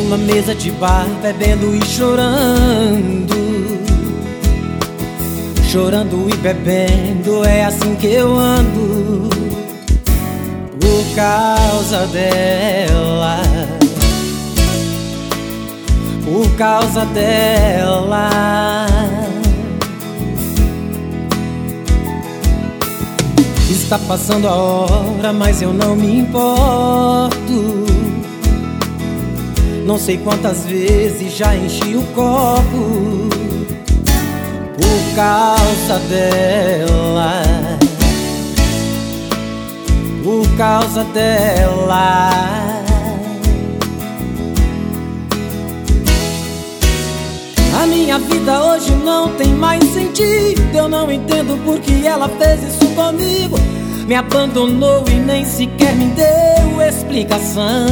numa mesa de bar, bebendo e chorando. Chorando e bebendo, é assim que eu ando. Por causa dela, por causa dela. Está passando a hora, mas eu não me importo. Não sei quantas vezes já enchi o copo por causa dela, por causa dela. A minha vida hoje não tem mais sentido. Eu não entendo por que ela fez isso comigo. Me abandonou e nem sequer me deu explicação.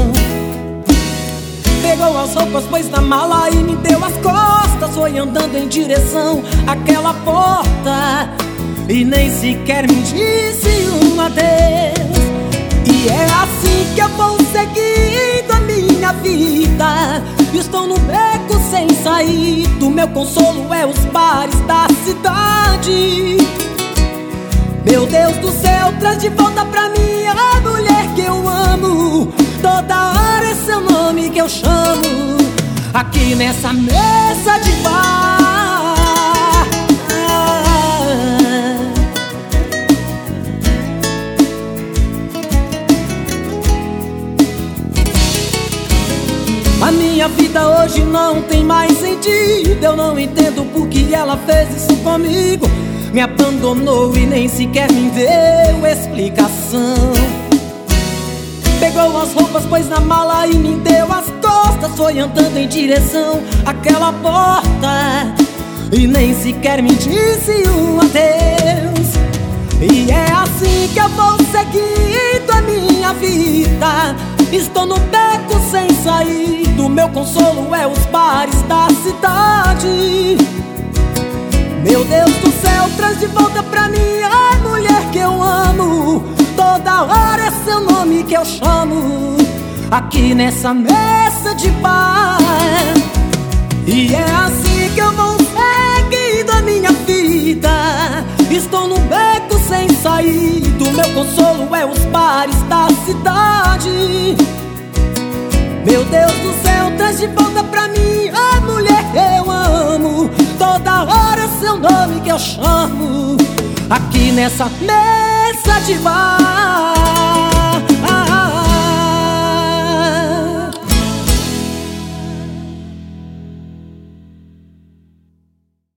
Pegou as roupas, pôs na mala e me deu as costas. Foi andando em direção àquela porta e nem sequer me disse um adeus. E é assim que eu vou seguindo a minha vida. Estou no beco sem saída. O meu consolo é os bares da cidade. Meu Deus do céu, traz de volta pra mim a mulher que eu amo. Toda hora é seu nome que eu chamo aqui nessa mesa de bar. A minha vida hoje não tem mais sentido. Eu não entendo por que ela fez isso comigo. Me abandonou e nem sequer me deu explicação. Pegou as roupas, pôs na mala e me deu as costas. Foi andando em direção àquela porta e nem sequer me disse um adeus. E é assim que eu vou seguindo a minha vida. Estou no beco sem saída. O meu consolo é os bares da cidade. Meu Deus do céu, traz de volta pra mim a mulher que eu amo. Toda hora é seu nome que eu chamo aqui nessa mesa de bar. E é assim que eu vou seguindo a minha vida. Estou no beco sem saída. O meu consolo é os bares da cidade. Meu Deus do céu, traz de volta pra mim a mulher que eu amo. Toda hora é seu nome que eu chamo aqui nessa mesa de bar.